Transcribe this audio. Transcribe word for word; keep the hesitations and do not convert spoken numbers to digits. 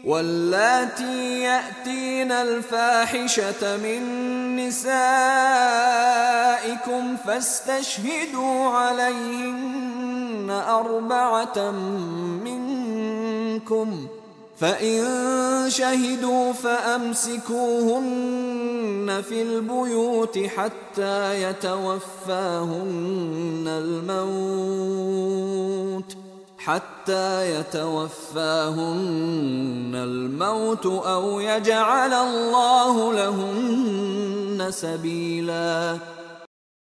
واللاتي يأتين الفاحشة من نسائكم فاستشهدوا عليهن أربعة منكم، فإن شهدوا فأمسكوهن في البيوت حتى يتوفاهن الموت حتى يتوفاهن الموت أو يجعل الله لهن سبيلا.